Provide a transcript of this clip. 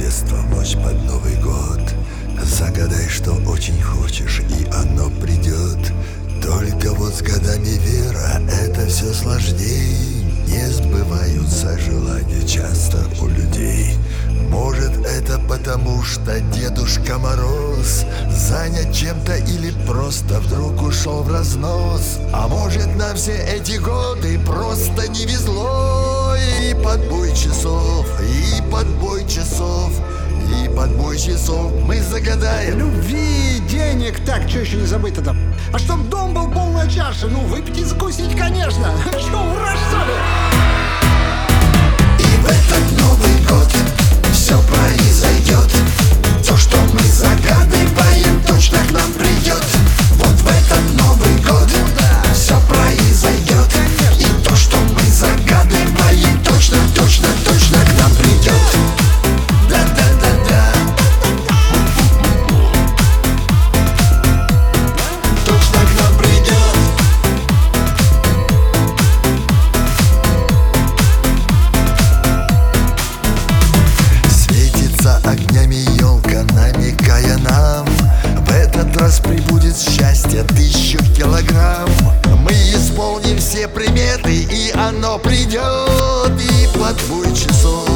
Рождество, ночь под Новый год. Загадай, что очень хочешь, и оно придет. Только вот с годами, Вера, это все сложней. Не сбываются желания часто у людей. Может, это потому, что Дедушка Мороз занят чем-то или просто вдруг ушел в разнос. А может, нам все эти годы просто не везло. И подбой часов, и подбой часов, и подбой часов мы загадаем. Любви, денег, так, что еще не забыто-то? А чтоб дом был полная чаша, ну выпить и закусить, конечно. Че, ура, что ли? И в этот Новый год все произойдет. То, что мы загадываем, точно к нам придет. Вот в этот Новый год все произойдет. И то, что мы загадываем, точно, точно, точно к нам придет. Да-да-да-да. Точно к нам придет. Светится огнями елка, намекая нам: в этот раз прибудет счастье 1000 килограмм. Мы исполним все приметы, и оно придет. И подбой часов,